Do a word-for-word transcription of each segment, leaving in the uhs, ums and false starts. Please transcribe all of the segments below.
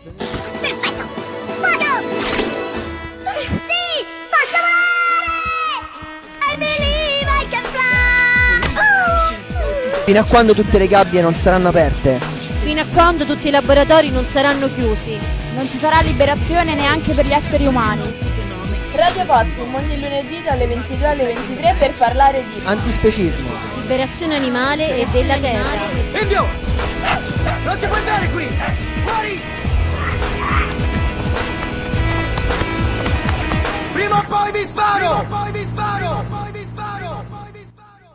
Perfetto! Fuoco! Sì! Posso volare! I believe I can fly! Uh! Fino a quando tutte le gabbie non saranno aperte? Fino a quando tutti i laboratori non saranno chiusi. Non ci sarà liberazione neanche per gli esseri umani. Radio Possum ogni lunedì dalle ventidue alle ventitré per parlare di antispecismo, liberazione animale e della terra. Indio! Non si può andare qui! Fuori! Prima o poi vi sparo! Prima o poi vi sparo! Poi vi sparo! Poi vi sparo!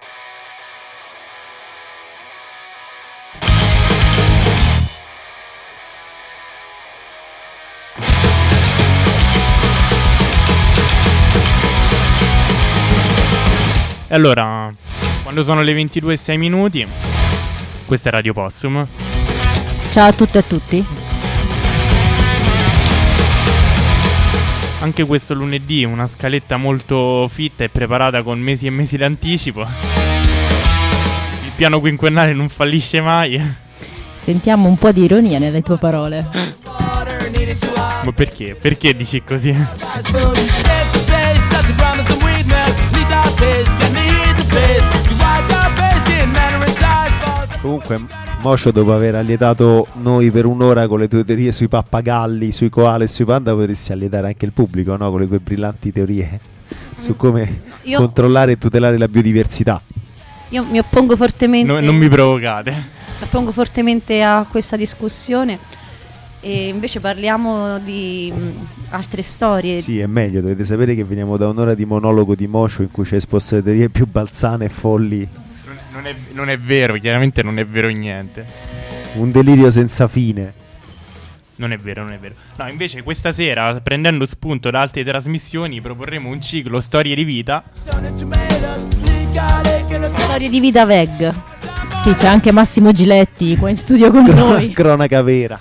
E allora, quando sono le ventidue e sei minuti, questa è Radio Possum. Ciao a tutte e a tutti. Anche questo lunedì una scaletta molto fitta e preparata con mesi e mesi d'anticipo. Il piano quinquennale non fallisce mai. Sentiamo un po' di ironia nelle tue parole. Ma perché? Perché dici così? Comunque Mocio, dopo aver allietato noi per un'ora con le tue teorie sui pappagalli, sui koala e sui panda, potresti allietare anche il pubblico, no? Con le tue brillanti teorie su come Io... controllare e tutelare la biodiversità. Io mi oppongo fortemente. No, non mi provocate. Mi oppongo fortemente a questa discussione. E invece parliamo di mh, altre storie. Sì, è meglio, dovete sapere che veniamo da un'ora di monologo di Mocio in cui ci ha esposto le teorie più balzane e folli. Non, non, è, non è vero, chiaramente non è vero niente. Un delirio senza fine. Non è vero, non è vero. No, invece questa sera, prendendo spunto da altre trasmissioni, proporremo un ciclo Storie di vita. Storie di vita veg. Sì, c'è anche Massimo Giletti qua in studio con Cron- noi. Cronaca vera.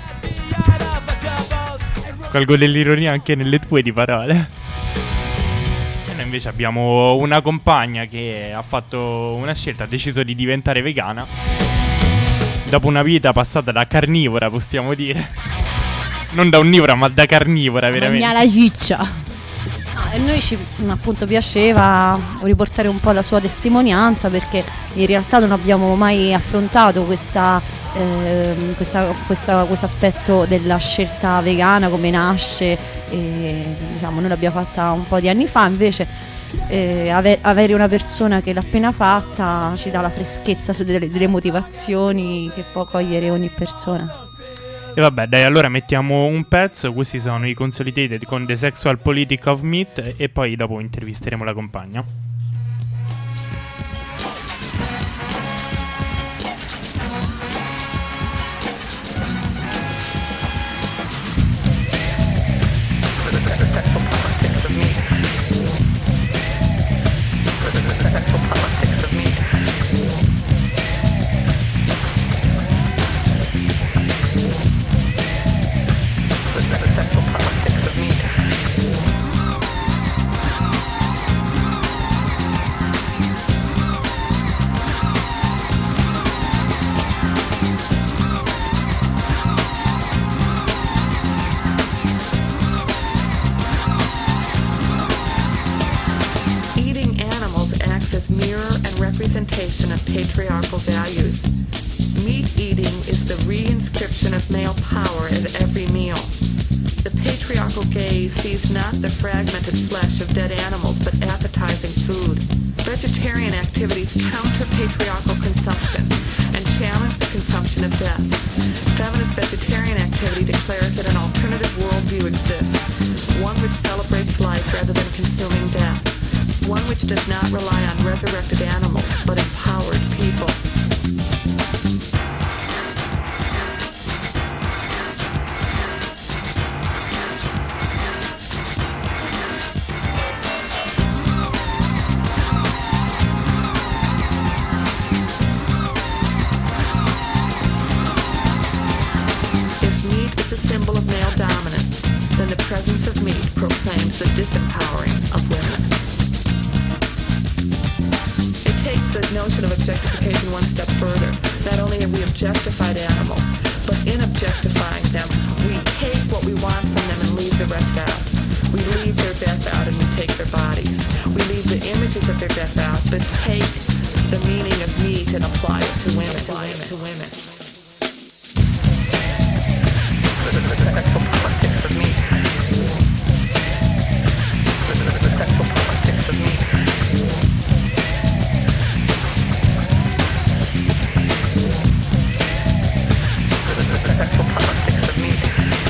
Colgo dell'ironia anche nelle tue di parole. E noi invece abbiamo una compagna che ha fatto una scelta, ha deciso di diventare vegana. Dopo una vita passata da carnivora, possiamo dire. Non da onnivora, ma da carnivora, veramente. Magna la ciccia. E noi ci appunto piaceva riportare un po' la sua testimonianza, perché in realtà non abbiamo mai affrontato questa, eh, questa, questa, questo aspetto della scelta vegana, come nasce, e, diciamo, noi l'abbiamo fatta un po' di anni fa, invece eh, ave- avere una persona che l'ha appena fatta ci dà la freschezza delle, delle motivazioni che può cogliere ogni persona. E vabbè, dai, allora mettiamo un pezzo. Questi sono i Consolidated con The Sexual Politic of Meat. E poi dopo intervisteremo la compagna. Representation of patriarchal values. Meat eating is the reinscription of male power at every meal. The patriarchal gaze sees not the fragmented flesh of dead animals, but appetizing food. Vegetarian activities counter patriarchal consumption and challenge the consumption of death. Feminist vegetarian activity declares that an alternative worldview exists, one which celebrates life rather than consuming death. One which does not rely on resurrected animals, but empowered people. If meat is a symbol of male dominance, then the presence of meat proclaims the disempowering of women. The notion of objectification one step further. Not only have we objectified animals, but in objectifying them, but take the meaning of meat and apply it to women. To women. To women. The sexual politics of meat. The sexual politics of meat. The sexual politics of meat.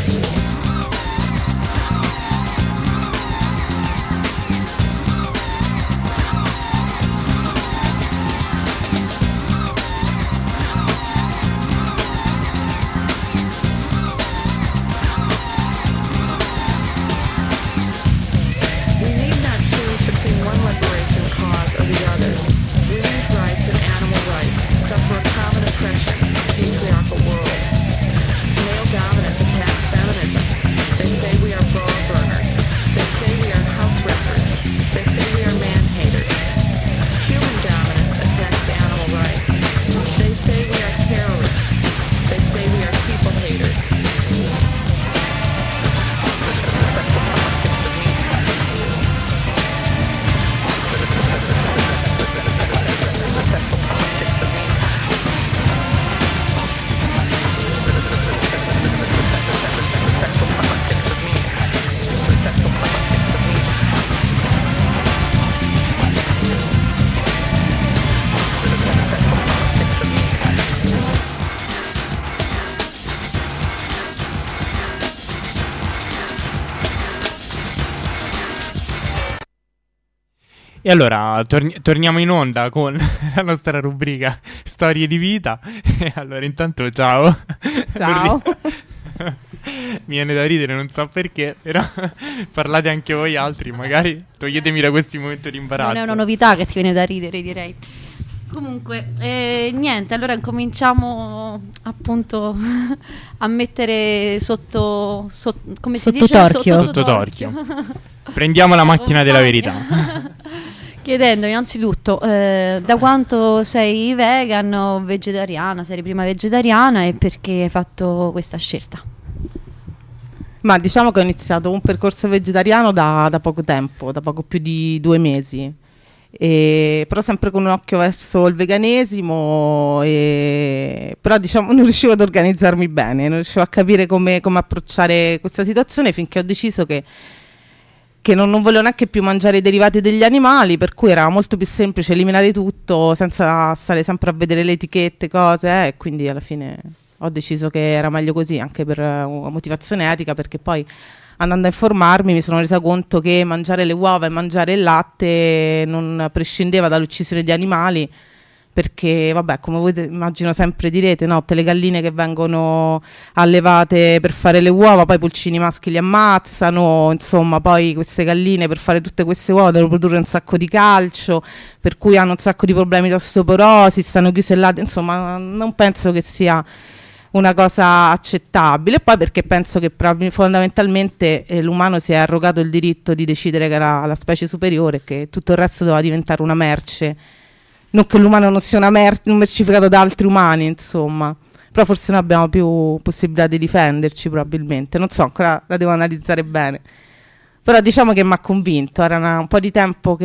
E allora torni- torniamo in onda con la nostra rubrica Storie di vita. E allora intanto ciao. Ciao. Mi viene da ridere, non so perché, però parlate anche voi altri, magari toglietemi da questi momenti di imbarazzo. Non è una novità che ti viene da ridere, direi. Comunque, eh, niente, allora incominciamo appunto a mettere sotto, sotto come si Sotto dice? torchio. Sotto, Sotto torchio. Prendiamo la macchina della verità. Chiedendo innanzitutto eh, da quanto sei vegan o vegetariana, sei prima vegetariana e perché hai fatto questa scelta? Ma diciamo che ho iniziato un percorso vegetariano da, da poco tempo, da poco più di due mesi, e, però sempre con un occhio verso il veganesimo, e, però diciamo non riuscivo ad organizzarmi bene, non riuscivo a capire come, come approcciare questa situazione finché ho deciso che che non, non volevo neanche più mangiare i derivati degli animali, per cui era molto più semplice eliminare tutto senza stare sempre a vedere le etichette, cose, eh, e quindi alla fine ho deciso che era meglio così, anche per una motivazione etica, perché poi andando a informarmi mi sono resa conto che mangiare le uova e mangiare il latte non prescindeva dall'uccisione di animali, perché vabbè, come voi immagino sempre direte, no, tutte le galline che vengono allevate per fare le uova, poi i pulcini maschi li ammazzano, insomma, poi queste galline per fare tutte queste uova devono produrre un sacco di calcio, per cui hanno un sacco di problemi di osteoporosi, stanno chiuse là, insomma, non penso che sia una cosa accettabile. E poi perché penso che prob- fondamentalmente eh, l'umano si è arrogato il diritto di decidere che era la specie superiore e che tutto il resto doveva diventare una merce. Non che l'umano non sia una mer- un mercificato da altri umani, insomma, però forse noi abbiamo più possibilità di difenderci, probabilmente, non so, ancora la devo analizzare bene, però diciamo che mi ha convinto. Era una, un po' di tempo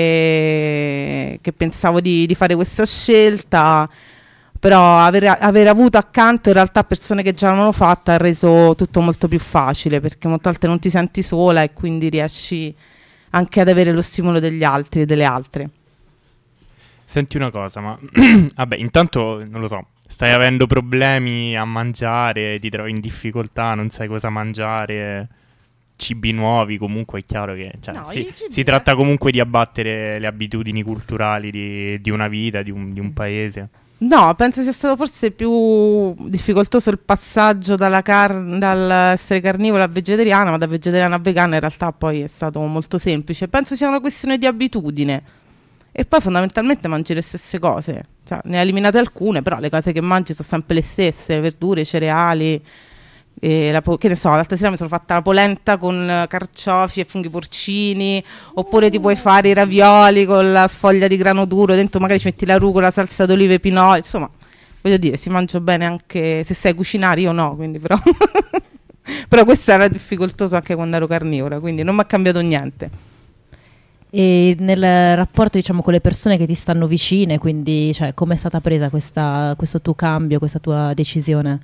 che, che pensavo di, di fare questa scelta, però aver, aver avuto accanto in realtà persone che già l'hanno fatta ha reso tutto molto più facile, perché molte volte non ti senti sola e quindi riesci anche ad avere lo stimolo degli altri e delle altre. Senti una cosa, ma vabbè, intanto non lo so, stai avendo problemi a mangiare, ti trovi in difficoltà, non sai cosa mangiare, cibi nuovi, comunque è chiaro che cioè, No, si, i cibi- si tratta comunque di abbattere le abitudini culturali di, di una vita, di un, di un paese. No, penso sia stato forse più difficoltoso il passaggio dalla car- dall'essere carnivora a vegetariana, ma da vegetariana a vegana in realtà poi è stato molto semplice. Penso sia una questione di abitudine. E poi fondamentalmente mangi le stesse cose, cioè ne hai eliminate alcune, però le cose che mangi sono sempre le stesse, verdure, cereali, e la po- che ne so, l'altra sera mi sono fatta la polenta con carciofi e funghi porcini, oppure ti puoi fare i ravioli con la sfoglia di grano duro, dentro magari ci metti la rucola, salsa d'olive e pinoli, insomma, voglio dire, si mangia bene anche se sai cucinare, io no, quindi però... però questo era difficoltoso anche quando ero carnivora, quindi non mi ha cambiato niente. E nel rapporto, diciamo, con le persone che ti stanno vicine, quindi, cioè, come è stata presa questa, questo tuo cambio, questa tua decisione?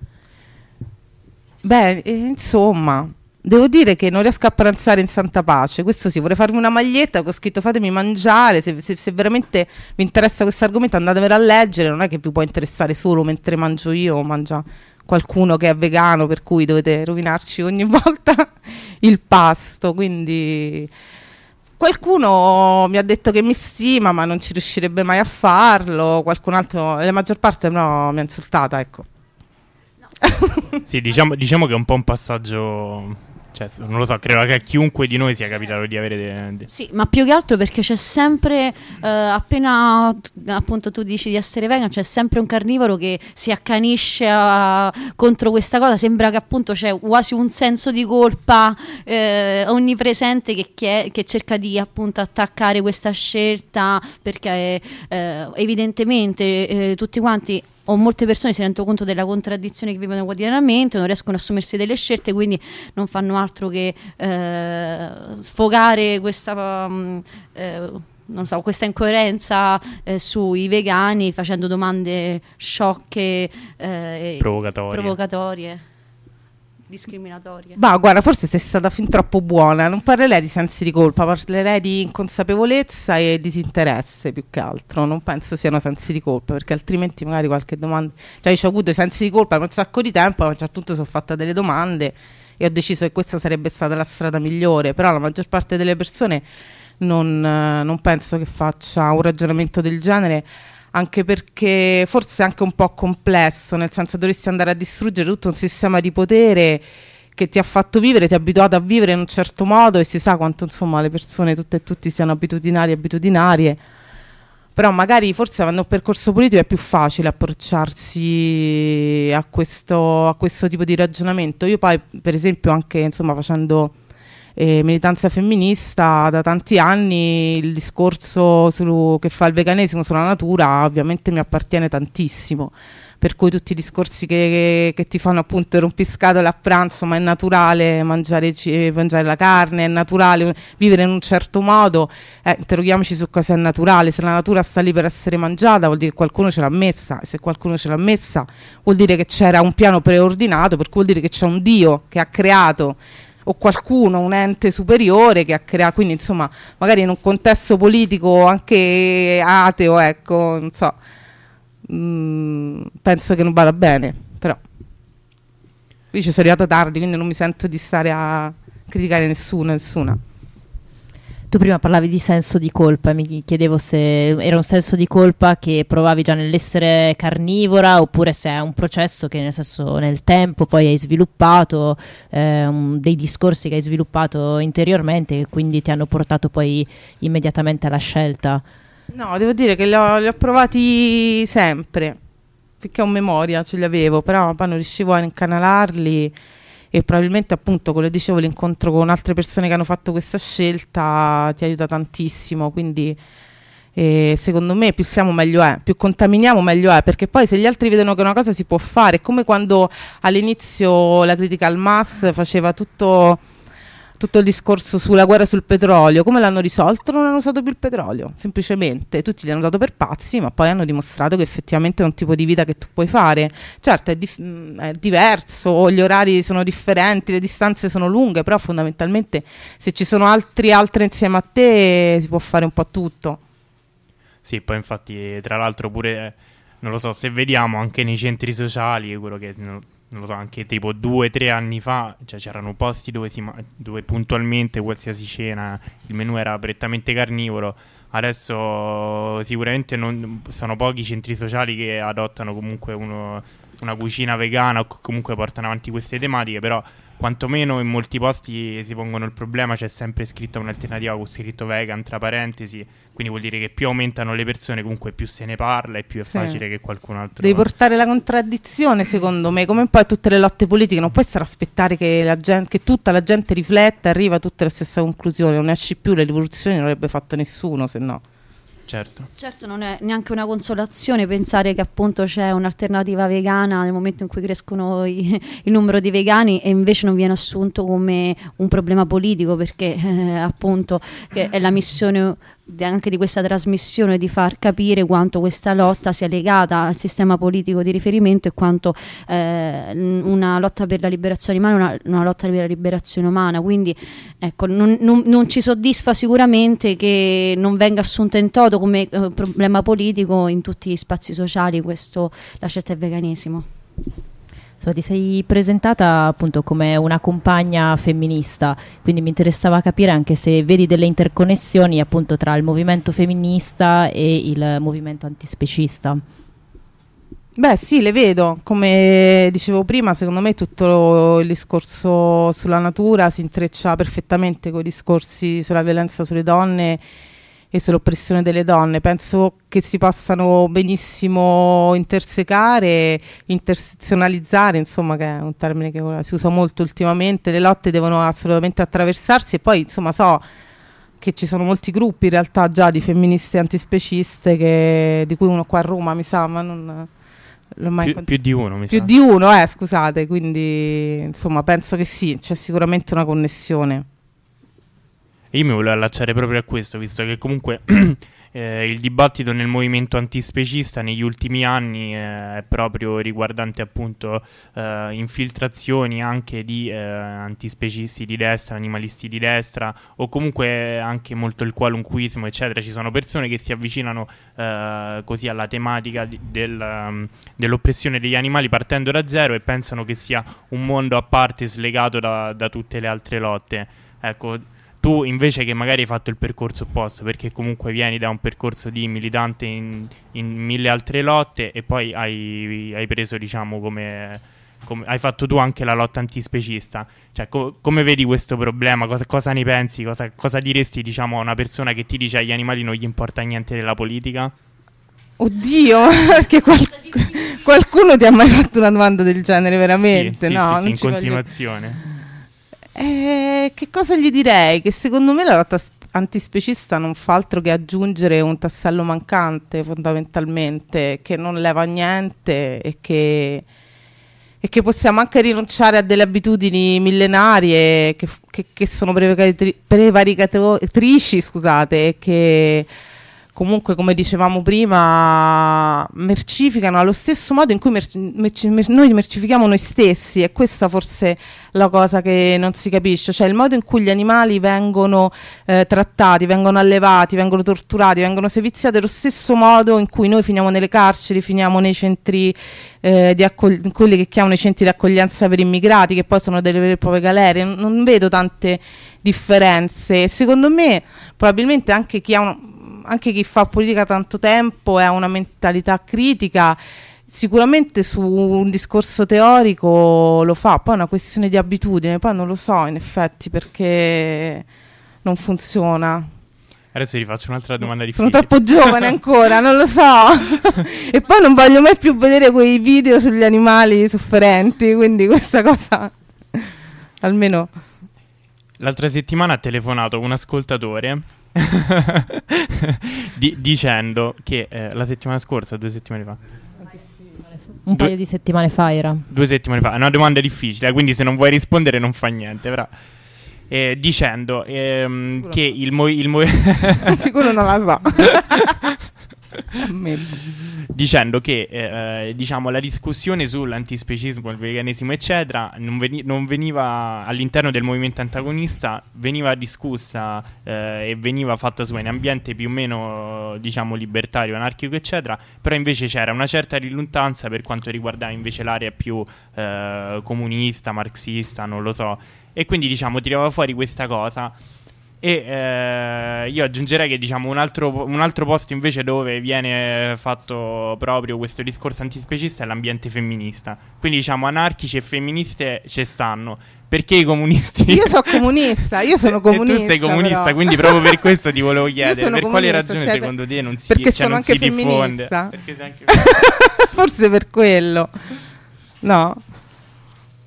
Beh, eh, insomma, devo dire che non riesco a pranzare in santa pace. Questo sì, vorrei farmi una maglietta con scritto fatemi mangiare. Se, se, se veramente vi interessa questo argomento, andatevelo a leggere. Non è che vi può interessare solo mentre mangio io o mangia qualcuno che è vegano, per cui dovete rovinarci ogni volta il pasto. Quindi qualcuno mi ha detto che mi stima, ma non ci riuscirebbe mai a farlo. Qualcun altro, la maggior parte no, mi ha insultata, ecco. Sì, diciamo, diciamo che è un po' un passaggio, cioè, non lo so, credo che a chiunque di noi sia capitato di avere de- de- Sì, ma più che altro perché c'è sempre, eh, appena appunto tu dici di essere vegan, c'è sempre un carnivoro che si accanisce a- contro questa cosa. Sembra che appunto c'è quasi un senso di colpa eh, onnipresente che, chie- che cerca di appunto attaccare questa scelta, perché eh, evidentemente eh, tutti quanti o molte persone si rendono conto della contraddizione che vivono quotidianamente, non riescono a assumersi delle scelte, quindi non fanno altro che eh, sfogare questa, um, eh, non so, questa incoerenza eh, sui vegani, facendo domande sciocche, eh, Provocatorie. provocatorie, discriminatorie. Ma guarda, forse sei stata fin troppo buona. Non parlerei di sensi di colpa, parlerei di inconsapevolezza e disinteresse più che altro. Non penso siano sensi di colpa, perché altrimenti magari qualche domanda, cioè io ho avuto i sensi di colpa per un sacco di tempo, ma a un certo punto sono fatta delle domande e ho deciso che questa sarebbe stata la strada migliore. Però la maggior parte delle persone non, eh, non penso che faccia un ragionamento del genere, anche perché forse è anche un po' complesso, nel senso dovresti andare a distruggere tutto un sistema di potere che ti ha fatto vivere, ti ha abituato a vivere in un certo modo, e si sa quanto insomma le persone tutte e tutti siano abitudinarie abitudinarie. Però magari forse avendo un percorso politico è più facile approcciarsi a questo, a questo tipo di ragionamento. Io poi per esempio anche insomma facendo eh, militanza femminista da tanti anni, il discorso sul, che fa il veganesimo sulla natura ovviamente mi appartiene tantissimo, per cui tutti i discorsi che, che, che ti fanno appunto rompiscatole a pranzo, ma è naturale mangiare, mangiare la carne, è naturale vivere in un certo modo, eh, interroghiamoci su cosa è naturale. Se la natura sta lì per essere mangiata vuol dire che qualcuno ce l'ha messa, e se qualcuno ce l'ha messa vuol dire che c'era un piano preordinato, per cui vuol dire che c'è un Dio che ha creato, o qualcuno, un ente superiore che ha creato, quindi insomma magari in un contesto politico anche ateo, ecco, non so, mm, penso che non vada bene. Però io ci sono arrivata tardi, quindi non mi sento di stare a criticare nessuno, nessuna. Tu prima parlavi di senso di colpa, mi chiedevo se era un senso di colpa che provavi già nell'essere carnivora, oppure se è un processo che nel senso nel tempo poi hai sviluppato, eh, un, dei discorsi che hai sviluppato interiormente e quindi ti hanno portato poi immediatamente alla scelta. No, devo dire che li ho, li ho provati sempre, finché ho memoria ce li avevo, però poi non riuscivo a incanalarli. E probabilmente appunto, come dicevo, l'incontro con altre persone che hanno fatto questa scelta ti aiuta tantissimo, quindi eh, secondo me più siamo meglio è, più contaminiamo meglio è, perché poi se gli altri vedono che una cosa si può fare, è come quando all'inizio la critica al M A S faceva tutto, tutto il discorso sulla guerra sul petrolio, come l'hanno risolto? Non hanno usato più il petrolio, semplicemente tutti li hanno dato per pazzi, ma poi hanno dimostrato che effettivamente è un tipo di vita che tu puoi fare. Certo è, dif- è diverso, gli orari sono differenti, le distanze sono lunghe, però fondamentalmente se ci sono altri altre insieme a te si può fare un po' tutto. Sì, poi infatti tra l'altro pure, non lo so, se vediamo anche nei centri sociali, quello che... non lo so, anche tipo due o tre anni fa, cioè c'erano posti dove, si ma- dove puntualmente qualsiasi cena il menù era prettamente carnivoro. Adesso sicuramente non, sono pochi i centri sociali che adottano comunque uno, una cucina vegana o comunque portano avanti queste tematiche, però quantomeno in molti posti si pongono il problema, c'è sempre scritto un'alternativa con scritto vegan tra parentesi, quindi vuol dire che più aumentano le persone comunque più se ne parla e più è Sì. facile che qualcun altro... Devi portare la contraddizione, secondo me, come un po' tutte le lotte politiche, non puoi stare a aspettare che, la gen- che tutta la gente rifletta e arriva a tutte la stessa conclusione, non esci più, le rivoluzioni non avrebbe fatto nessuno, se no. certo. Certo, non è neanche una consolazione pensare che appunto c'è un'alternativa vegana nel momento in cui crescono i, il numero di vegani, e invece non viene assunto come un problema politico, perché eh, appunto che è la missione anche di questa trasmissione di far capire quanto questa lotta sia legata al sistema politico di riferimento e quanto eh, una lotta per la liberazione animale è una, una lotta per la liberazione umana. Quindi ecco, non, non, non ci soddisfa sicuramente che non venga assunta in toto come eh, problema politico in tutti gli spazi sociali questo, la scelta del veganesimo. So, ti sei presentata appunto come una compagna femminista, quindi mi interessava capire anche se vedi delle interconnessioni appunto tra il movimento femminista e il movimento antispecista. Beh sì, le vedo, come dicevo prima, secondo me tutto il discorso sulla natura si intreccia perfettamente con i discorsi sulla violenza sulle donne e sull'oppressione delle donne. Penso che si possano benissimo intersecare, intersezionalizzare, insomma, che è un termine che si usa molto ultimamente. Le lotte devono assolutamente attraversarsi, e poi insomma so che ci sono molti gruppi in realtà già di femministe antispeciste, che, di cui uno qua a Roma mi sa, ma non l'ho mai più, più di uno mi più sa. di uno, eh scusate, quindi insomma penso che sì, c'è sicuramente una connessione. Io mi volevo allacciare proprio a questo, visto che comunque eh, il dibattito nel movimento antispecista negli ultimi anni eh, è proprio riguardante appunto eh, infiltrazioni anche di eh, antispecisti di destra, animalisti di destra, o comunque anche molto il qualunquismo, eccetera. Ci sono persone che si avvicinano eh, così alla tematica di, del, um, dell'oppressione degli animali partendo da zero, e pensano che sia un mondo a parte, slegato da, da tutte le altre lotte. Ecco, tu invece, che magari hai fatto il percorso opposto, perché comunque vieni da un percorso di militante in, in mille altre lotte, e poi hai, hai preso, diciamo, come, come hai fatto tu anche la lotta antispecista. Cioè, co- come vedi questo problema? Cosa, cosa ne pensi? Cosa, cosa diresti, diciamo, a una persona che ti dice agli animali non gli importa niente della politica? Oddio, perché qual- qualcuno ti ha mai fatto una domanda del genere, veramente? Sì, no, sì, sì, non in ci voglio- continuazione. Eh, che cosa gli direi? Che secondo me la lotta s- antispecista non fa altro che aggiungere un tassello mancante, fondamentalmente, che non leva niente, e che, e che possiamo anche rinunciare a delle abitudini millenarie che, f- che, che sono prevaricatri- prevaricatrici, scusate, e che comunque, come dicevamo prima, mercificano allo stesso modo in cui merci- merci- mer- noi mercifichiamo noi stessi. E questa forse è la cosa che non si capisce, cioè il modo in cui gli animali vengono eh, trattati, vengono allevati, vengono torturati, vengono seviziati, è lo stesso modo in cui noi finiamo nelle carceri, finiamo nei centri eh, di accogli- quelli che chiamano i centri di accoglienza per immigrati, che poi sono delle vere e proprie galere. Non, non vedo tante differenze. Secondo me probabilmente anche chi ha un anche chi fa politica tanto tempo e ha una mentalità critica, sicuramente su un discorso teorico lo fa, poi è una questione di abitudine, poi non lo so in effetti perché non funziona. Adesso ti faccio un'altra domanda difficile. Sono troppo giovane ancora, non lo so. E poi non voglio mai più vedere quei video sugli animali sofferenti, quindi questa cosa almeno. L'altra settimana ha telefonato un ascoltatore di- dicendo che eh, la settimana scorsa, due settimane fa, Un due, paio di settimane fa era. due settimane fa, è una domanda difficile, quindi se non vuoi rispondere non fa niente, però eh, dicendo ehm, che il mo- il mo- sicuro non la so. dicendo che eh, diciamo la discussione sull'antispecismo, il veganesimo eccetera non, veni- non veniva all'interno del movimento antagonista, veniva discussa eh, e veniva fatta su in ambiente più o meno diciamo libertario, anarchico eccetera, però invece c'era una certa riluttanza per quanto riguardava invece l'area più eh, comunista, marxista, non lo so, e quindi diciamo tirava fuori questa cosa. E eh, io aggiungerei che diciamo un altro, un altro posto invece dove viene fatto proprio questo discorso antispecista è l'ambiente femminista. Quindi diciamo anarchici e femministe ci stanno. Perché i comunisti? Io sono comunista, io sono comunista. E tu sei comunista, però. quindi proprio per questo ti volevo chiedere per quale comunista, ragione siete... secondo te non si, perché cioè, sono non anche si diffonde? femminista. Perché sei anche Forse per quello. No.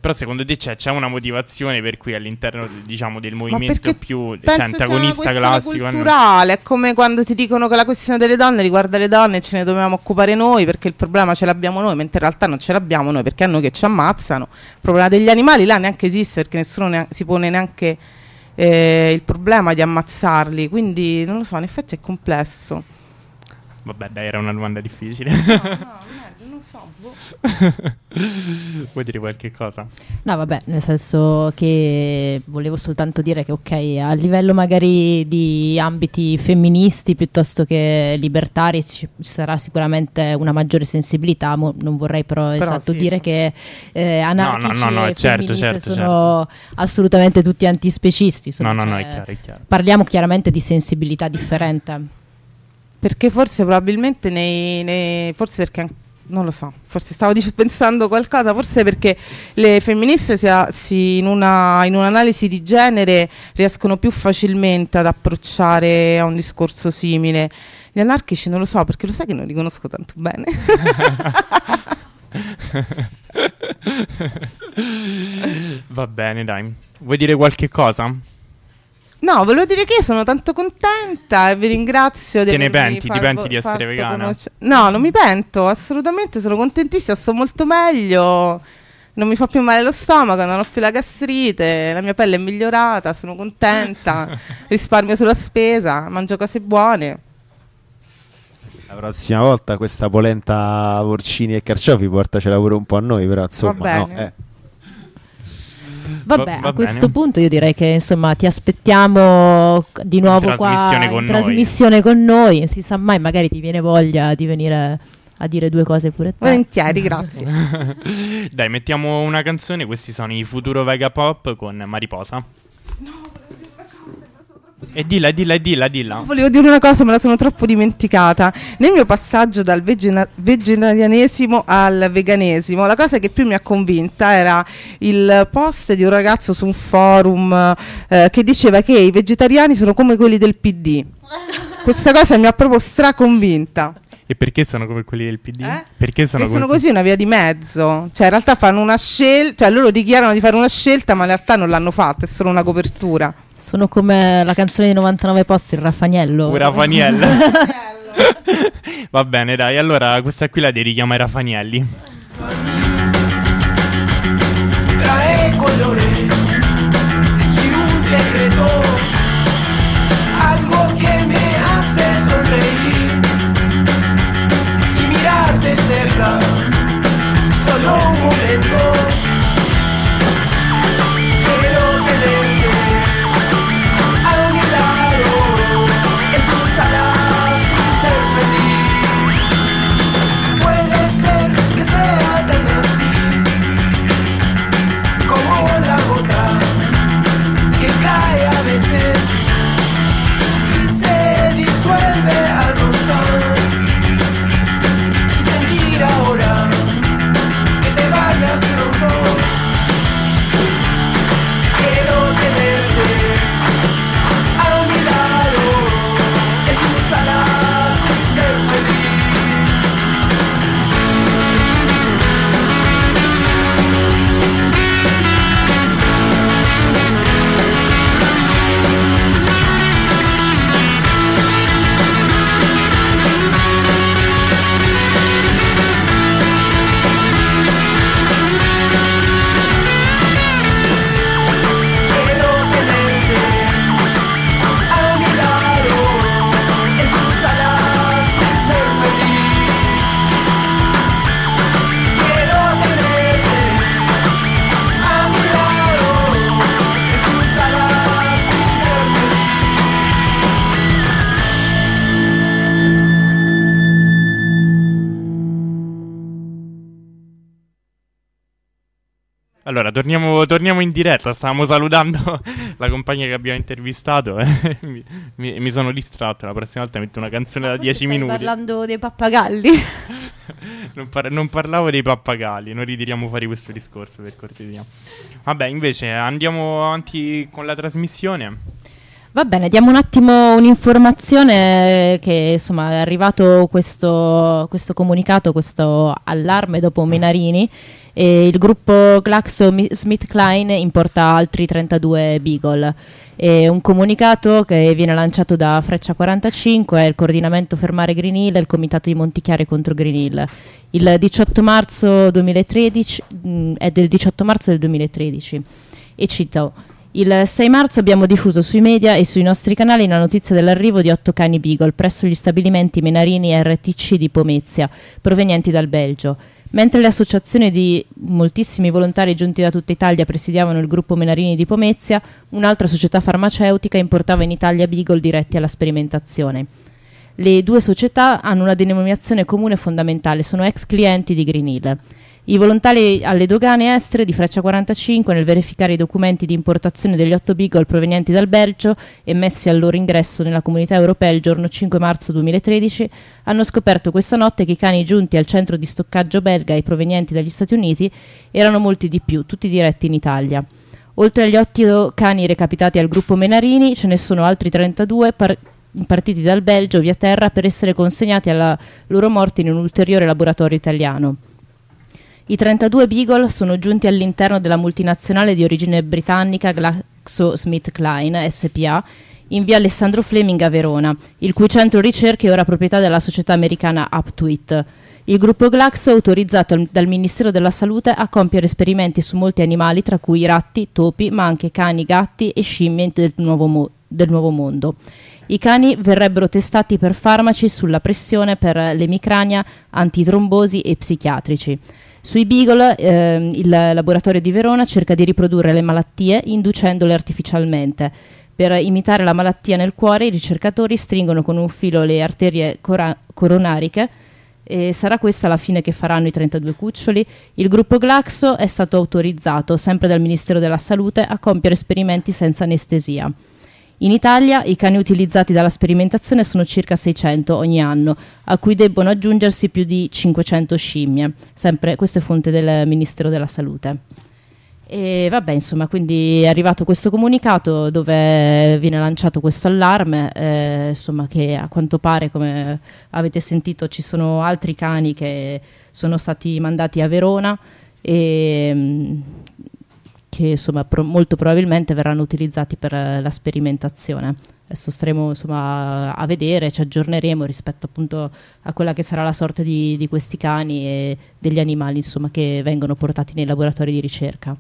Però secondo te c'è, c'è una motivazione per cui all'interno, diciamo, del Ma movimento perché più, cioè, penso sia una antagonista questione classico? culturale, è come quando ti dicono che la questione delle donne riguarda le donne e ce ne dobbiamo occupare noi perché il problema ce l'abbiamo noi, mentre in realtà non ce l'abbiamo noi perché è noi che ci ammazzano. Il problema degli animali là neanche esiste perché nessuno ne- si pone neanche eh, il problema di ammazzarli, quindi non lo so, in effetti è complesso. Vabbè, dai, era una domanda difficile. No, no, non so, boh. Vuoi dire qualche cosa? No, vabbè, nel senso che volevo soltanto dire che, ok, a livello magari di ambiti femministi piuttosto che libertari ci ci sarà sicuramente una maggiore sensibilità, mo- non vorrei però, Però esatto sì. dire che eh, anarchici no, no, e certo, femministe certo, sono assolutamente tutti antispecisti. No, insomma, no, no, cioè, è chiaro, è chiaro. parliamo chiaramente di sensibilità differente. Perché forse probabilmente nei, nei- forse perché an- non lo so, forse stavo dic- pensando qualcosa, forse perché le femministe si ha- si- in, una, in un'analisi di genere riescono più facilmente ad approcciare a un discorso simile. Gli anarchici non lo so, perché lo sai che non li conosco tanto bene. Va bene, dai. Vuoi dire qualche cosa? No, volevo dire che io sono tanto contenta e vi ringrazio di Te ne avermi penti? Ti farvo- penti di essere fatto vegana? conosce- No, non mi pento, assolutamente, sono contentissima, sto molto meglio, non mi fa più male lo stomaco, non ho più la gastrite, la mia pelle è migliorata, sono contenta, risparmio sulla spesa, mangio cose buone. La prossima volta questa polenta porcini e carciofi portacela pure un po' a noi, però insomma, no, bene. eh. Vabbè, Va- va a questo bene. punto io direi che insomma ti aspettiamo di nuovo qua trasmissione in con noi. trasmissione con noi. Si sa mai, magari ti viene voglia di venire a dire due cose pure te. Volentieri, grazie. Dai, mettiamo una canzone. Questi sono i Futuro Vega Pop con Mariposa. E dilla, e dilla, e dilla, dilla. Volevo dire una cosa, me la sono troppo dimenticata. Nel mio passaggio dal vegena- vegetarianesimo al veganesimo, la cosa che più mi ha convinta era il post di un ragazzo su un forum eh, che diceva che i vegetariani sono come quelli del P D. Questa cosa mi ha proprio straconvinta. E perché sono come quelli del P D? Eh? Perché sono Che sono come- così una via di mezzo. Cioè, in realtà fanno una scelta, cioè loro dichiarano di fare una scelta, ma in realtà non l'hanno fatta, è solo una copertura. Sono come la canzone di novantanove posti, il Raffagnello. Un Raffagnello. Va bene, dai. Allora, questa qui la dedichiamo ai Raffagnelli. Trae colores y un secreto, algo que me hace sonreír y mirarte cerca, solo un momento. Quiero tenerte a mi lado, en tus alas sin ser feliz. Puede ser que sea tan así como la gota que cae a veces y se disuelve al rozar. Y sentir ahora que te vayas pronto. Quiero tenerte a mi lado, en tus alas sin ser feliz. Quiero tenerte a mi lado, en tus alas sin ser feliz. Quiero tenerte a mi lado, en tus alas sin ser feliz. Allora, torniamo, torniamo in diretta. Stavamo salutando la compagna che abbiamo intervistato. E mi, mi- mi sono distratto. La prossima volta metto una canzone da dieci Stai minuti. parlando dei pappagalli. Non, par- non parlavo dei pappagalli. Non ritiriamo fuori questo discorso, per cortesia. Vabbè, invece andiamo avanti con la trasmissione. Va bene, diamo un attimo un'informazione che insomma è arrivato questo, questo comunicato, questo allarme dopo Menarini e il gruppo GlaxoSmithKline importa altri trentadue Beagle. E un comunicato che viene lanciato da Freccia quarantacinque è il coordinamento Fermare Green Hill e il comitato di Montichiari contro Green Hill. Il diciotto marzo duemilatredici mh, è del diciotto marzo del duemilatredici e cito: il sei marzo abbiamo diffuso sui media e sui nostri canali la notizia dell'arrivo di otto cani Beagle presso gli stabilimenti Menarini R T C di Pomezia, provenienti dal Belgio. Mentre le associazioni di moltissimi volontari giunti da tutta Italia presidiavano il gruppo Menarini di Pomezia, un'altra società farmaceutica importava in Italia Beagle diretti alla sperimentazione. Le due società hanno una denominazione comune fondamentale, sono ex clienti di Green Hill. I volontari alle dogane estere di Freccia quarantacinque, nel verificare i documenti di importazione degli otto Beagle provenienti dal Belgio e messi al loro ingresso nella comunità europea il giorno cinque marzo duemilatredici, hanno scoperto questa notte che i cani giunti al centro di stoccaggio belga e provenienti dagli Stati Uniti erano molti di più, tutti diretti in Italia. Oltre agli otto cani recapitati al gruppo Menarini, ce ne sono altri trentadue par- partiti dal Belgio via terra per essere consegnati alla loro morte in un ulteriore laboratorio italiano. I trentadue Beagle sono giunti all'interno della multinazionale di origine britannica GlaxoSmithKline S P A in via Alessandro Fleming a Verona, il cui centro ricerche è ora proprietà della società americana Uptuit. Il gruppo Glaxo è autorizzato dal Ministero della Salute a compiere esperimenti su molti animali, tra cui ratti, topi, ma anche cani, gatti e scimmie del nuovo, mo- del nuovo mondo. I cani verrebbero testati per farmaci sulla pressione, per l'emicrania, antitrombosi e psichiatrici. Sui Beagle eh, il laboratorio di Verona cerca di riprodurre le malattie inducendole artificialmente. Per imitare la malattia nel cuore, i ricercatori stringono con un filo le arterie cora- coronariche e sarà questa la fine che faranno i trentadue cuccioli. Il gruppo Glaxo è stato autorizzato, sempre dal Ministero della Salute, a compiere esperimenti senza anestesia. In Italia i cani utilizzati dalla sperimentazione sono circa seicento ogni anno, a cui debbono aggiungersi più di cinquecento scimmie. Sempre, questo è fonte del Ministero della Salute. E vabbè, insomma, quindi è arrivato questo comunicato dove viene lanciato questo allarme, eh, insomma, che a quanto pare, come avete sentito, ci sono altri cani che sono stati mandati a Verona e che insomma pro- molto probabilmente verranno utilizzati per uh, la sperimentazione. Adesso staremo insomma a vedere, ci aggiorneremo rispetto appunto a quella che sarà la sorte di, di questi cani e degli animali insomma che vengono portati nei laboratori di ricerca.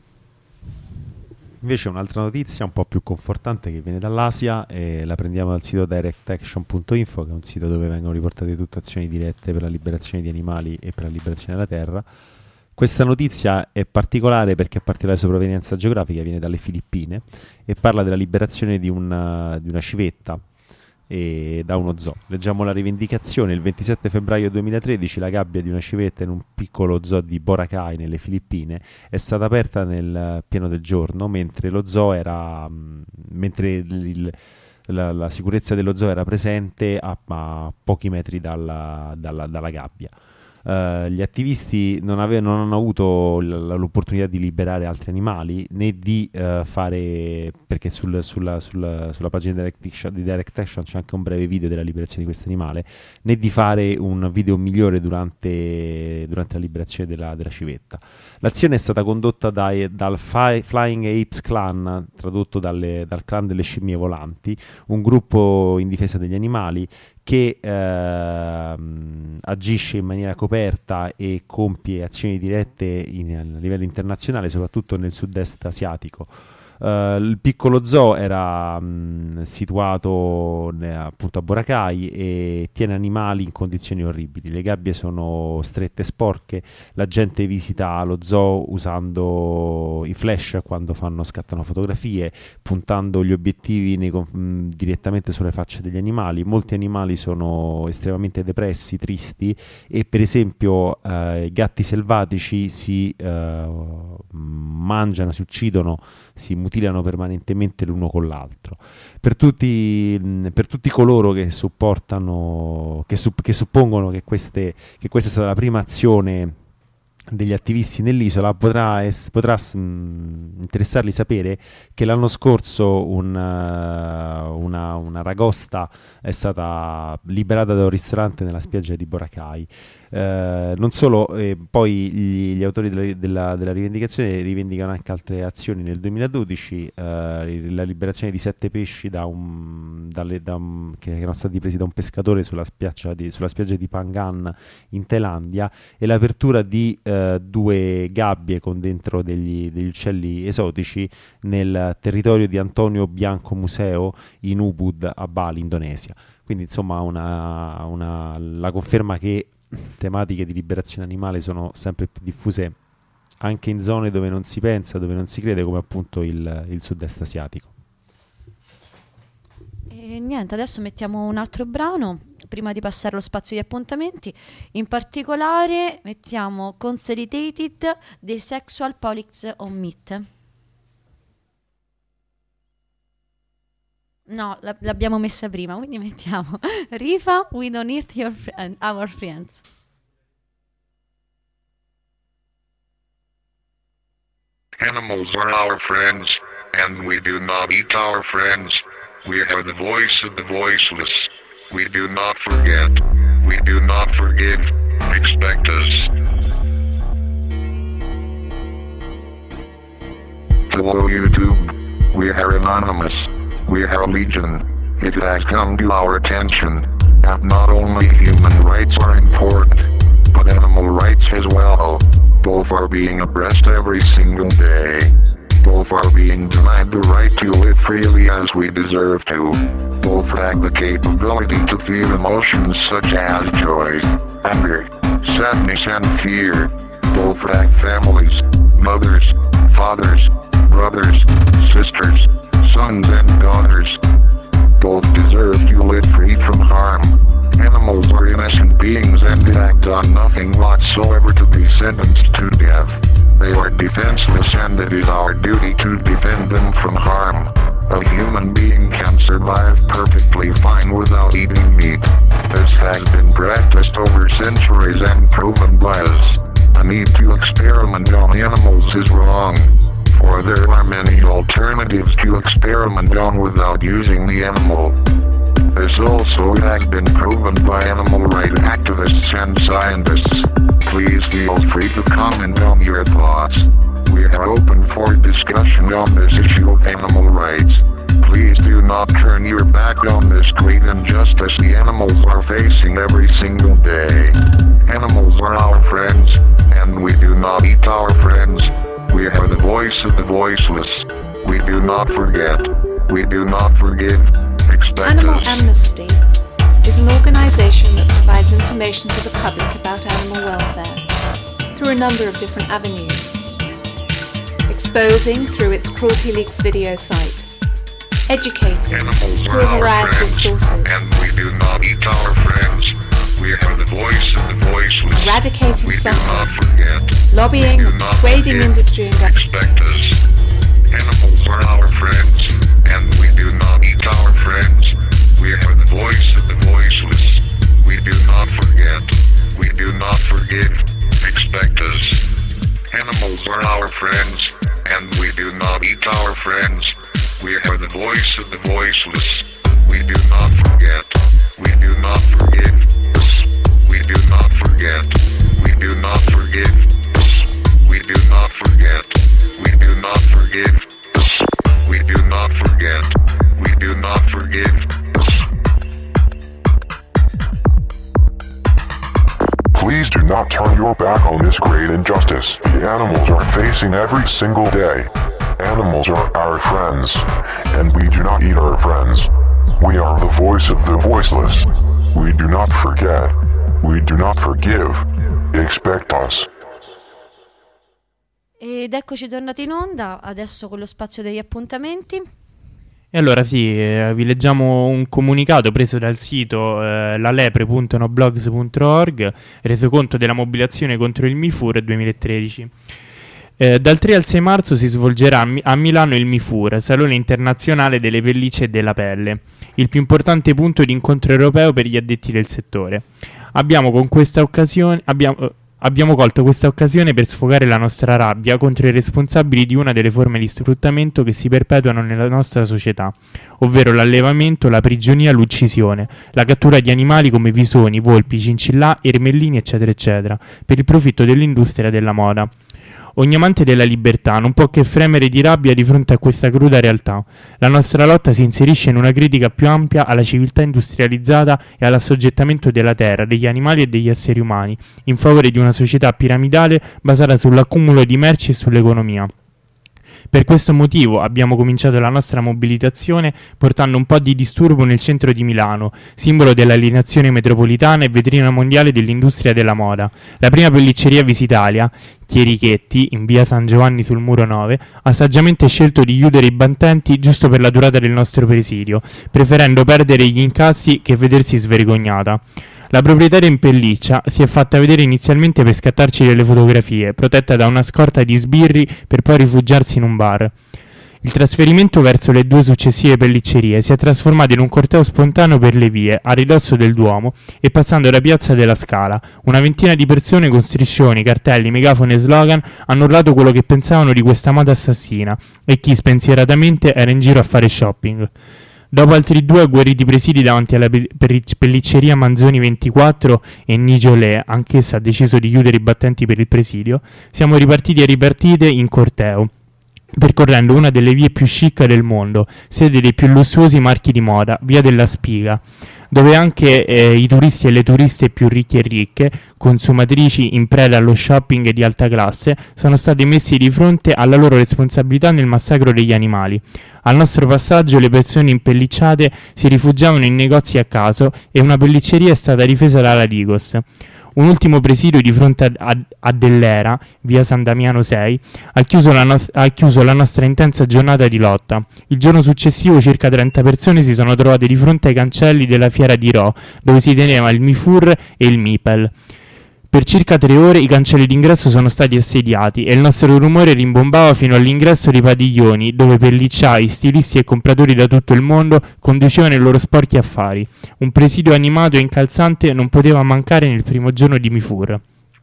Invece un'altra notizia un po' più confortante che viene dall'Asia e la prendiamo dal sito direct action punto info, che è un sito dove vengono riportate tutte azioni dirette per la liberazione di animali e per la liberazione della terra. Questa notizia è particolare perché a partire dalla sua provenienza geografica viene dalle Filippine e parla della liberazione di una, di una civetta e da uno zoo. Leggiamo la rivendicazione: il ventisette febbraio duemilatredici la gabbia di una civetta in un piccolo zoo di Boracay nelle Filippine è stata aperta nel pieno del giorno, mentre lo zoo era mh, mentre il, la, la sicurezza dello zoo era presente a, a pochi metri dalla, dalla, dalla gabbia. Uh, gli attivisti non, ave- non hanno avuto l- l'opportunità di liberare altri animali né di uh, fare, perché sul, sulla, sulla, sulla pagina di Direct Action, di Direct Action c'è anche un breve video della liberazione di questo animale, né di fare un video migliore durante, durante la liberazione della, della civetta. L'azione è stata condotta dai, dal Fi- Flying Apes Clan, tradotto dalle, dal clan delle scimmie volanti, un gruppo in difesa degli animali che eh, agisce in maniera coperta e compie azioni dirette in, a livello internazionale, soprattutto nel sud-est asiatico. Uh, il piccolo zoo era mh, situato ne, appunto a Boracay e tiene animali in condizioni orribili. Le gabbie sono strette e sporche, la gente visita lo zoo usando i flash quando fanno, scattano fotografie, puntando gli obiettivi nei, mh, direttamente sulle facce degli animali. Molti animali sono estremamente depressi, tristi e per esempio uh, i gatti selvatici si uh, mangiano, si uccidono, si mutilano permanentemente l'uno con l'altro. Per tutti, per tutti coloro che supportano, che, su, che suppongono che, queste, che questa è stata la prima azione degli attivisti nell'isola, potrà, es- potrà mh, interessarli sapere che l'anno scorso un, uh, una, una ragosta è stata liberata da un ristorante nella spiaggia di Boracay. Uh, non solo, eh, poi gli, gli autori della, della, della rivendicazione rivendicano anche altre azioni. Nel duemiladodici uh, la liberazione di sette pesci da un, dalle, da un, che erano stati presi da un pescatore sulla spiaggia di, sulla spiaggia di Phangan in Thailandia, e l'apertura di uh, due gabbie con dentro degli, degli uccelli esotici nel territorio di Antonio Bianco Museo in Ubud a Bali, Indonesia. Quindi insomma una, una, la conferma che tematiche di liberazione animale sono sempre più diffuse anche in zone dove non si pensa, dove non si crede, come appunto il, il sud-est asiatico. E niente, adesso mettiamo un altro brano prima di passare allo spazio di appuntamenti. In particolare mettiamo Consolidated dei Sexual Politics on Meat. No, l- l'abbiamo messa prima, quindi mettiamo Rifa, We Don't Eat your friend, Our Friends. Animals are our friends, and we do not eat our friends. We are the voice of the voiceless. We do not forget. We do not forgive. Expect us. Hello YouTube. We are anonymous. We are legion. It has come to our attention that not only human rights are important, but animal rights as well. Both are being oppressed every single day. Both are being denied the right to live freely as we deserve to. Both lack the capability to feel emotions such as joy, anger, sadness and fear. Both lack families, mothers, fathers, brothers, sisters, sons and daughters. Both deserve to live free from harm. Animals are innocent beings and act on nothing whatsoever to be sentenced to death. They are defenseless and it is our duty to defend them from harm. A human being can survive perfectly fine without eating meat. This has been practiced over centuries and proven by us. The need to experiment on animals is wrong, for there are many alternatives to experiment on without using the animal. This also has been proven by animal rights activists and scientists. Please feel free to comment on your thoughts. We are open for discussion on this issue of animal rights. Please do not turn your back on this great injustice the animals are facing every single day. Animals are our friends, and we do not eat our friends. We are the voice of the voiceless. We do not forget. We do not forgive. Expect Animal us. Amnesty is an organization that provides information to the public about animal welfare through a number of different avenues. Exposing through its Cruelty Leaks video site, educating Animals through are a variety our of friends, sources, and we do not eat our friends. We are the voice of the voiceless. eradicating We do suffering, not forget. lobbying, We do not persuading forgive. industry and government. Expect us. Animals are our friends, and we do not eat our friends. We are the voice of the voiceless. We do not forget. We do not forgive. Expect us. Animals are our friends, and we do not eat our friends. We are the voice of the voiceless. We do not forget. We do not forgive. We do not forget. We do not forgive. We do not forget. We do not forgive. We do not forget. We do not forgive. Please do not turn your back on this great injustice the animals are facing every single day. Animals are our friends, and we do not eat our friends. We are the voice of the voiceless. We do not forget. We do not forgive. Expect us. Ed eccoci tornati in onda, adesso con lo spazio degli appuntamenti. E allora sì, eh, vi leggiamo un comunicato preso dal sito eh, lalepre punto noblogs punto org, reso conto della mobilitazione contro il MIFUR duemilatredici. Eh, dal tre al sei marzo si svolgerà a, Mi- a Milano il MIFUR, Salone Internazionale delle Pellicce e della Pelle, il più importante punto di incontro europeo per gli addetti del settore. Abbiamo con questa occasione... Abbiamo, eh, abbiamo colto questa occasione per sfogare la nostra rabbia contro i responsabili di una delle forme di sfruttamento che si perpetuano nella nostra società, ovvero l'allevamento, la prigionia, l'uccisione, la cattura di animali come visoni, volpi, cincillà, ermellini, eccetera, eccetera, per il profitto dell'industria della moda. Ogni amante della libertà non può che fremere di rabbia di fronte a questa cruda realtà. La nostra lotta si inserisce in una critica più ampia alla civiltà industrializzata e all'assoggettamento della terra, degli animali e degli esseri umani, in favore di una società piramidale basata sull'accumulo di merci e sull'economia. Per questo motivo abbiamo cominciato la nostra mobilitazione portando un po' di disturbo nel centro di Milano, simbolo dell'alienazione metropolitana e vetrina mondiale dell'industria della moda. La prima pellicceria Visitalia, Chierichetti, in via San Giovanni sul Muro nove, ha saggiamente scelto di chiudere i battenti giusto per la durata del nostro presidio, preferendo perdere gli incassi che vedersi svergognata. La proprietaria in pelliccia si è fatta vedere inizialmente per scattarci delle fotografie, protetta da una scorta di sbirri per poi rifugiarsi in un bar. Il trasferimento verso le due successive pelliccerie si è trasformato in un corteo spontaneo per le vie, a ridosso del Duomo e passando la piazza della Scala. Una ventina di persone con striscioni, cartelli, megafoni e slogan hanno urlato quello che pensavano di questa moda assassina e chi spensieratamente era in giro a fare shopping. Dopo altri due agguerriti presidi davanti alla pe- pellicceria Manzoni ventiquattro e Nigiolè, anch'essa ha deciso di chiudere i battenti per il presidio, siamo ripartiti e ripartite in corteo, percorrendo una delle vie più chic del mondo, sede dei più lussuosi marchi di moda, via della Spiga, dove anche eh, i turisti e le turiste più ricchi e ricche, consumatrici in preda allo shopping di alta classe, sono stati messi di fronte alla loro responsabilità nel massacro degli animali. Al nostro passaggio le persone impellicciate si rifugiavano in negozi a caso e una pellicceria è stata difesa dalla Digos. Un ultimo presidio di fronte a, a, a Dell'Era, via San Damiano sei, ha chiuso, la nos- ha chiuso la nostra intensa giornata di lotta. Il giorno successivo circa trenta persone si sono trovate di fronte ai cancelli della fiera di Rho, dove si teneva il Mifur e il Mipel. Per circa tre ore i cancelli d'ingresso sono stati assediati e il nostro rumore rimbombava fino all'ingresso dei padiglioni, dove pellicciai, stilisti e compratori da tutto il mondo conducevano i loro sporchi affari. Un presidio animato e incalzante non poteva mancare nel primo giorno di Mifur.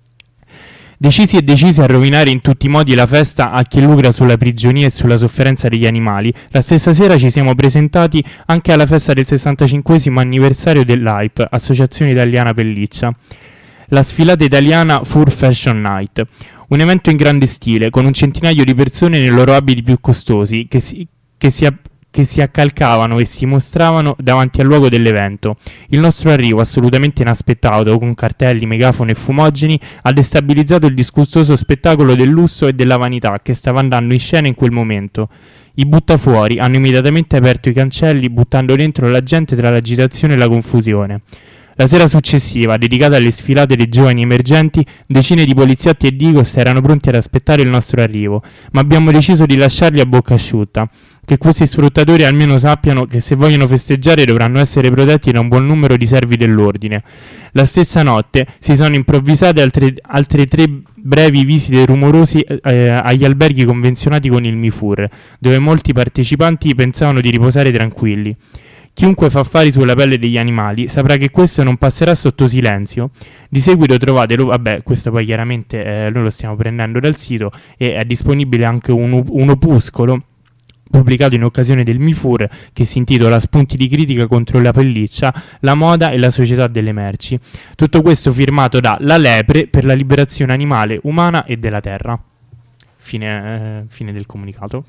Decisi e decisi a rovinare in tutti i modi la festa a chi lucra sulla prigionia e sulla sofferenza degli animali, la stessa sera ci siamo presentati anche alla festa del sessantacinquesimo anniversario dell'Hype, Associazione Italiana Pelliccia. La sfilata italiana Fur Fashion Night, un evento in grande stile, con un centinaio di persone nei loro abiti più costosi, che si, che si, che si accalcavano e si mostravano davanti al luogo dell'evento. Il nostro arrivo, assolutamente inaspettato, con cartelli, megafoni e fumogeni, ha destabilizzato il disgustoso spettacolo del lusso e della vanità che stava andando in scena in quel momento. I buttafuori hanno immediatamente aperto i cancelli, buttando dentro la gente tra l'agitazione e la confusione. La sera successiva, dedicata alle sfilate dei giovani emergenti, decine di poliziotti e Digos erano pronti ad aspettare il nostro arrivo, ma abbiamo deciso di lasciarli a bocca asciutta, che questi sfruttatori almeno sappiano che se vogliono festeggiare dovranno essere protetti da un buon numero di servi dell'ordine. La stessa notte si sono improvvisate altre, altre tre brevi visite rumorosi eh, agli alberghi convenzionati con il Mifur, dove molti partecipanti pensavano di riposare tranquilli. Chiunque fa affari sulla pelle degli animali saprà che questo non passerà sotto silenzio. Di seguito trovate, lo, vabbè, questo poi chiaramente eh, noi lo stiamo prendendo dal sito e è disponibile anche un, un opuscolo pubblicato in occasione del Mifur che si intitola Spunti di critica contro la pelliccia, la moda e la società delle merci. Tutto questo firmato da La Lepre per la liberazione animale, umana e della terra. Fine, eh, fine del comunicato.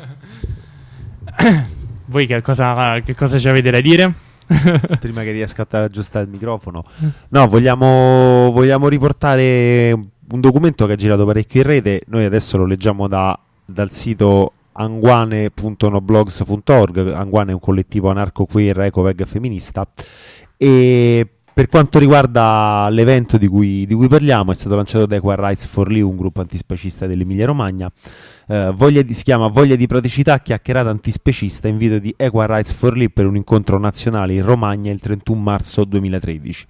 Voi che cosa, che cosa ci avete da dire? Prima che riesca a aggiustare il microfono. No, vogliamo, vogliamo riportare un documento che ha girato parecchio in rete. Noi adesso lo leggiamo da, dal sito anguane punto noblogs punto org. Anguane è un collettivo anarco-queer, eco-veg femminista. E per quanto riguarda l'evento di cui, di cui parliamo, è stato lanciato da Equal Rights for Live, un gruppo antispecista dell'Emilia Romagna. Uh, voglia di, si chiama Voglia di praticità, chiacchierata antispecista, invito di Equal Rights for Live per un incontro nazionale in Romagna il trentuno marzo duemilatredici.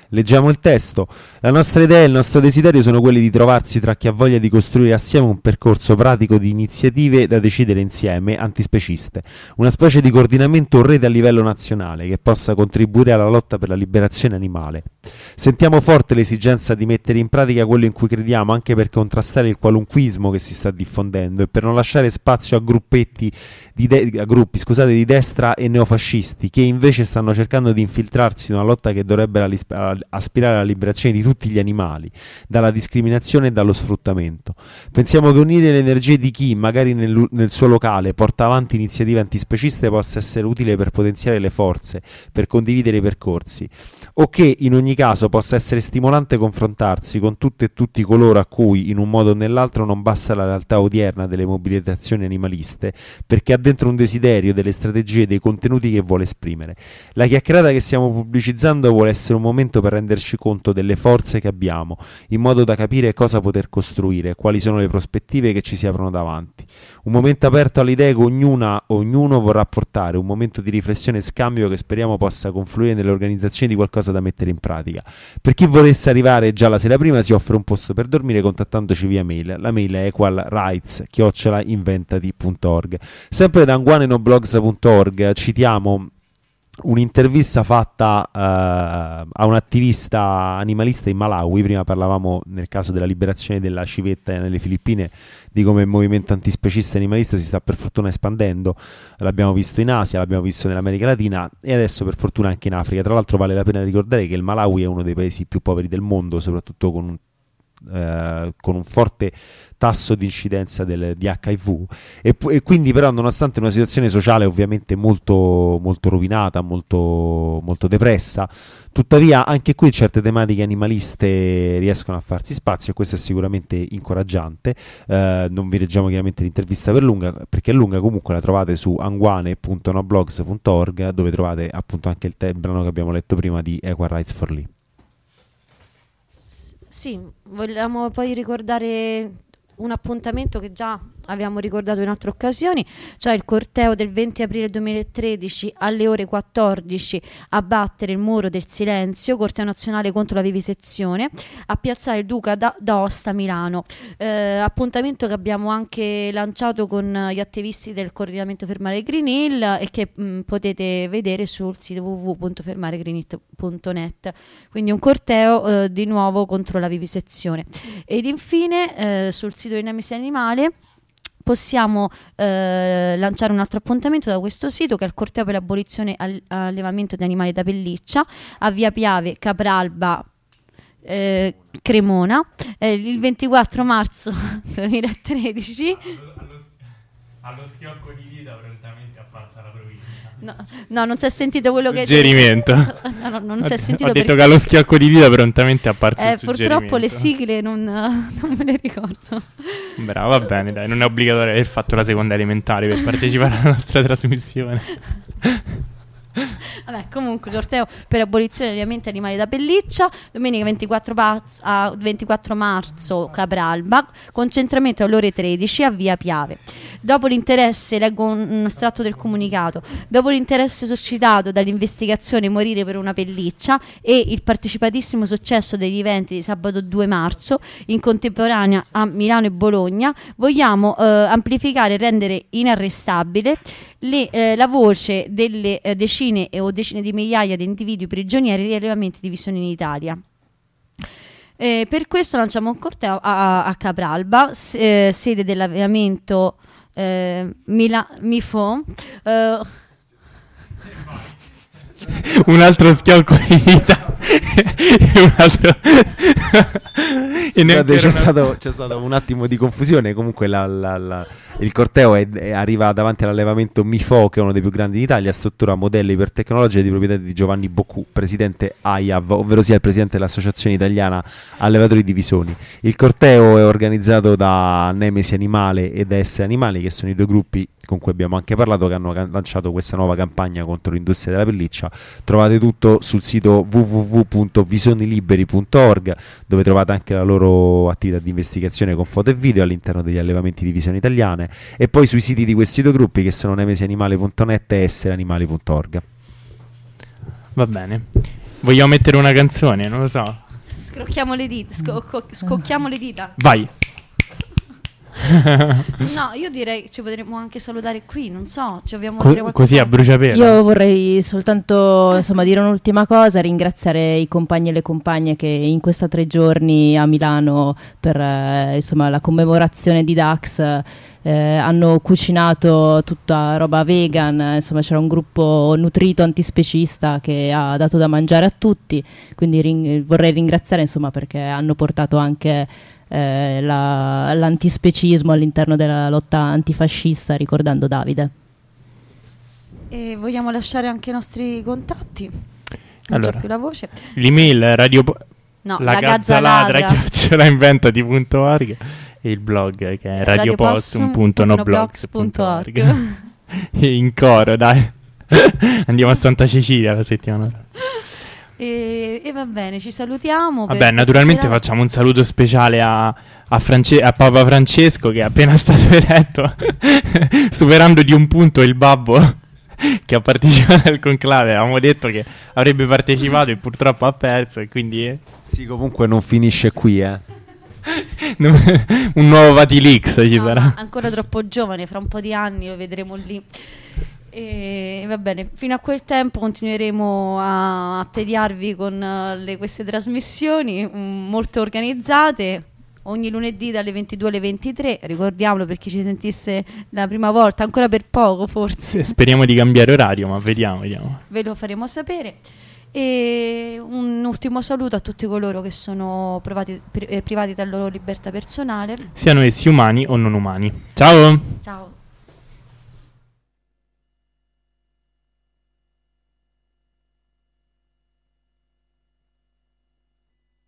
Leggiamo il testo. La nostra idea e il nostro desiderio sono quelli di trovarsi tra chi ha voglia di costruire assieme un percorso pratico di iniziative da decidere insieme antispeciste, una specie di coordinamento o rete a livello nazionale che possa contribuire alla lotta per la liberazione animale. Sentiamo forte l'esigenza di mettere in pratica quello in cui crediamo, anche per contrastare il qualunquismo che si sta diffondendo e per non lasciare spazio a gruppetti di de- a gruppi scusate, di destra e neofascisti che invece stanno cercando di infiltrarsi in una lotta che dovrebbe la- aspirare alla liberazione di tutti gli animali, dalla discriminazione e dallo sfruttamento. Pensiamo che unire le energie di chi, magari nel, nel suo locale, porta avanti iniziative antispeciste possa essere utile per potenziare le forze, per condividere i percorsi, o che in ogni caso possa essere stimolante confrontarsi con tutte e tutti coloro a cui, in un modo o nell'altro, non basta la realtà odierna delle mobilitazioni animaliste, perché ha dentro un desiderio, delle strategie, dei contenuti che vuole esprimere. La chiacchierata che stiamo pubblicizzando vuole essere un momento per renderci conto delle forze che abbiamo, in modo da capire cosa poter costruire, quali sono le prospettive che ci si aprono davanti. Un momento aperto alle idee che ognuna, ognuno vorrà portare, un momento di riflessione e scambio che speriamo possa confluire nell'organizzazione di qualcosa da mettere in pratica. Per chi volesse arrivare già la sera prima si offre un posto per dormire contattandoci via mail. La mail è equalrights chiocciola inventati punto org. Sempre da anguanenoblogs punto org citiamo un'intervista fatta uh, a un attivista animalista in Malawi. Prima parlavamo, nel caso della liberazione della civetta nelle Filippine, di come il movimento antispecista animalista si sta per fortuna espandendo. L'abbiamo visto in Asia, l'abbiamo visto nell'America Latina e adesso per fortuna anche in Africa. Tra l'altro vale la pena ricordare che il Malawi è uno dei paesi più poveri del mondo, soprattutto con un Uh, con un forte tasso di incidenza del, di acca i vu e, e quindi però, nonostante una situazione sociale ovviamente molto, molto rovinata, molto, molto depressa, tuttavia anche qui certe tematiche animaliste riescono a farsi spazio e questo è sicuramente incoraggiante. Uh, non vi leggiamo chiaramente l'intervista per lunga, perché è lunga, comunque la trovate su anguane punto noblogs punto org, dove trovate appunto anche il, te- il brano che abbiamo letto prima di Equal Rights for Lee. Sì, vogliamo poi ricordare un appuntamento che già abbiamo ricordato in altre occasioni, cioè il corteo del venti aprile duemilatredici alle ore quattordici a battere il muro del silenzio, corteo nazionale contro la vivisezione, a piazzale Duca da- d'Aosta, Milano. Eh, appuntamento che abbiamo anche lanciato con gli attivisti del coordinamento Fermare Green Hill e che mh, potete vedere sul sito w w w punto fermare green hill punto net. Quindi un corteo eh, di nuovo contro la vivisezione. Ed infine eh, sul sito di Nemesi Animale possiamo eh, lanciare un altro appuntamento da questo sito, che è il corteo per l'abolizione al- allevamento di animali da pelliccia a via Piave, Capralba, eh, Cremona, eh, il ventiquattro marzo duemilatredici. Allo, allo schiocco di dita prontamente apparsa la provincia. No, no, non si è sentito quello che suggerimento. No, no, non si è sentito. Ho detto perché... che allo schiocco di dita prontamente è apparso eh, il suggerimento. Purtroppo le sigle non, non me le ricordo. Bravo, va bene, dai, non è obbligatorio aver fatto la seconda elementare per partecipare alla nostra trasmissione. Vabbè, comunque corteo per abolizione degli alimenti animali da pelliccia, domenica ventiquattro, paz- a ventiquattro marzo, Capralba, concentramento alle ore tredici a via Piave. Dopo l'interesse, leggo un, un estratto del comunicato, dopo l'interesse suscitato dall'investigazione Morire per una pelliccia e il partecipatissimo successo degli eventi di sabato due marzo in contemporanea a Milano e Bologna, vogliamo eh, amplificare e rendere inarrestabile Le, eh, la voce delle eh, decine o decine di migliaia di individui prigionieri di allevamenti di visione in Italia. Eh, per questo lanciamo un corteo a, a Capralba, s- eh, sede dell'allevamento eh, Mila- Mifo. Eh, un altro schiocco di dita. un altro Scusate, c'è, stato, c'è stato un attimo di confusione. Comunque la, la, la, il corteo è, è, arriva davanti all'allevamento Mifo, che è uno dei più grandi d'Italia, struttura modello ipertecnologica di proprietà di Giovanni Boccu, presidente A I A V, ovvero sia il presidente dell'Associazione Italiana Allevatori di Visoni. Il corteo è organizzato da Nemesi Animale e da S Animali, che sono i due gruppi con cui abbiamo anche parlato, che hanno can- lanciato questa nuova campagna contro l'industria della pelliccia. Trovate tutto sul sito w w w punto visoniliberi punto org, dove trovate anche la loro attività di investigazione con foto e video all'interno degli allevamenti di visioni italiane, e poi sui siti di questi due gruppi, che sono nemesianimale punto net e essereanimali punto org. Va bene. Vogliamo mettere una canzone? Non lo so. Scrocchiamo le dita, sco- scocchiamo le dita. Vai. No, io direi che ci potremmo anche salutare qui, non so, ci abbiamo Co- dire qualcosa. così a bruciapelo. Io vorrei soltanto insomma dire un'ultima cosa, ringraziare i compagni e le compagne che in questi tre giorni a Milano per eh, insomma la commemorazione di Dax eh, hanno cucinato tutta roba vegan, insomma c'era un gruppo nutrito antispecista che ha dato da mangiare a tutti, quindi ring- vorrei ringraziare insomma perché hanno portato anche Eh, la, l'antispecismo all'interno della lotta antifascista, ricordando Davide. E vogliamo lasciare anche i nostri contatti? Non Allora, c'è più la voce. L'email radio po- No, la la gazzaladra gazzaladra. chiocciola inventati punto org e il blog che è radiopossum punto noblogs punto org. In coro, dai. Andiamo a Santa Cecilia la settimana. E, e va bene, ci salutiamo. per Vabbè, questa naturalmente serata. facciamo un saluto speciale a, a, France- a Papa Francesco che è appena stato eletto, superando di un punto il babbo che ha partecipato al conclave. Avevamo detto che avrebbe partecipato e purtroppo ha perso, e quindi eh, Sì, comunque non finisce qui, eh. un nuovo Vatilix ci No, sarà. ma ancora troppo giovane, fra un po' di anni lo vedremo lì. E va bene, fino a quel tempo continueremo a, a tediarvi con uh, le, queste trasmissioni um, molto organizzate ogni lunedì dalle ventidue alle ventitré, ricordiamolo per chi ci sentisse la prima volta, ancora per poco forse. Speriamo di cambiare orario, ma vediamo, vediamo. Ve lo faremo sapere. E un ultimo saluto a tutti coloro che sono provati, pri- eh, privati della loro libertà personale. Siano essi umani o non umani. Ciao! Ciao.